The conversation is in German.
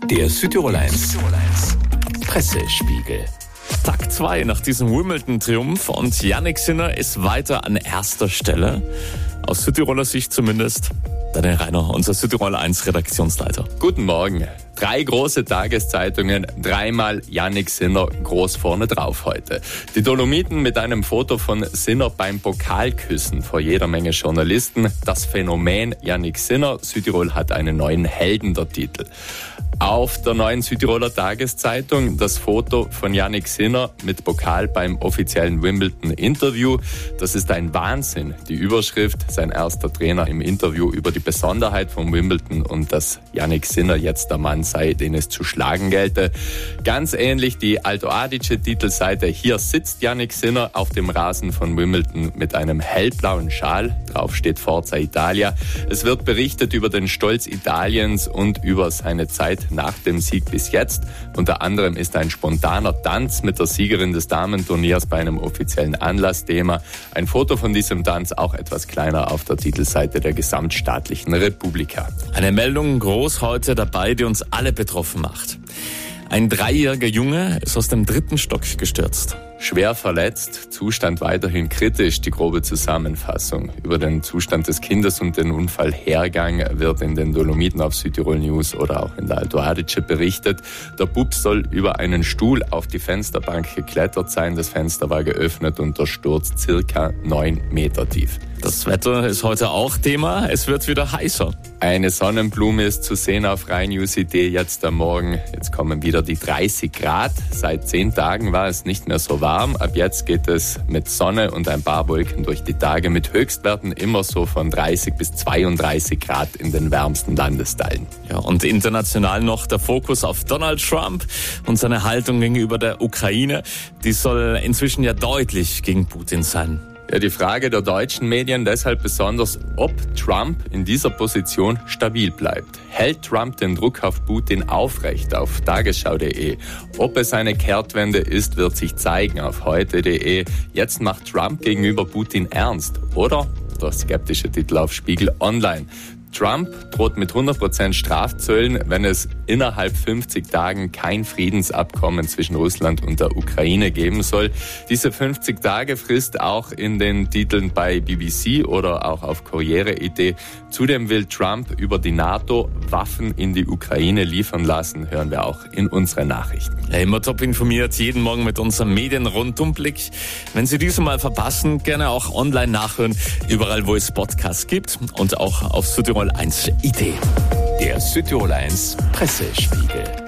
Der Südtirol 1 Pressespiegel. Tag 2 nach diesem Wimbledon-Triumph und Jannik Sinner ist weiter an erster Stelle. Aus Südtiroler Sicht zumindest. Daniel Reiner, unser Südtirol 1 Redaktionsleiter. Guten Morgen. 3 große Tageszeitungen, 3-mal Jannik Sinner groß vorne drauf heute. Die Dolomiten mit einem Foto von Sinner beim Pokalküssen vor jeder Menge Journalisten. Das Phänomen Jannik Sinner. Südtirol hat einen neuen Helden, der Titel. Auf der neuen Südtiroler Tageszeitung das Foto von Jannik Sinner mit Pokal beim offiziellen Wimbledon-Interview. Das ist ein Wahnsinn. Die Überschrift, sein erster Trainer im Interview über die Besonderheit von Wimbledon und dass Jannik Sinner jetzt der Mann sei, den es zu schlagen gelte. Ganz ähnlich die Alto Adige-Titelseite. Hier sitzt Jannik Sinner auf dem Rasen von Wimbledon mit einem hellblauen Schal. Drauf steht Forza Italia. Es wird berichtet über den Stolz Italiens und über seine Zeit nach dem Sieg bis jetzt. Unter anderem ist ein spontaner Tanz mit der Siegerin des Damenturniers bei einem offiziellen Anlass Thema. Ein Foto von diesem Tanz, auch etwas kleiner, auf der Titelseite der gesamtstaatlichen Republika. Eine Meldung groß heute dabei, die uns alle betroffen macht. Ein 3-jähriger Junge ist aus dem 3. Stock gestürzt. Schwer verletzt, Zustand weiterhin kritisch, die grobe Zusammenfassung. Über den Zustand des Kindes und den Unfallhergang wird in den Dolomiten auf Südtirol News oder auch in der Alto Adige berichtet. Der Bub soll über einen Stuhl auf die Fensterbank geklettert sein. Das Fenster war geöffnet und der Sturz circa 9 Meter tief. Das Wetter ist heute auch Thema. Es wird wieder heißer. Eine Sonnenblume ist zu sehen auf rheinnews.de jetzt am Morgen. Jetzt kommen wieder die 30 Grad. Seit 10 Tagen war es nicht mehr so warm. Ab jetzt geht es mit Sonne und ein paar Wolken durch die Tage mit Höchstwerten immer so von 30 bis 32 Grad in den wärmsten Landesteilen. Ja, und international noch der Fokus auf Donald Trump und seine Haltung gegenüber der Ukraine. Die soll inzwischen ja deutlich gegen Putin sein. Ja, die Frage der deutschen Medien deshalb besonders, ob Trump in dieser Position stabil bleibt. Hält Trump den Druck auf Putin aufrecht auf tagesschau.de? Ob es eine Kehrtwende ist, wird sich zeigen auf heute.de. Jetzt macht Trump gegenüber Putin ernst, oder? Der skeptische Titel auf Spiegel Online. Trump droht mit 100% Strafzöllen, wenn es innerhalb 50 Tagen kein Friedensabkommen zwischen Russland und der Ukraine geben soll. Diese 50-Tage-Frist auch in den Titeln bei BBC oder auch auf Corriere.it. Zudem will Trump über die NATO Waffen in die Ukraine liefern lassen, hören wir auch in unseren Nachrichten. Ja, immer top informiert, jeden Morgen mit unserem Medienrundumblick. Wenn Sie diese mal verpassen, gerne auch online nachhören, überall wo es Podcasts gibt und auch auf Südtirol 1 Idee. Der Südtirol 1 Pressespiegel.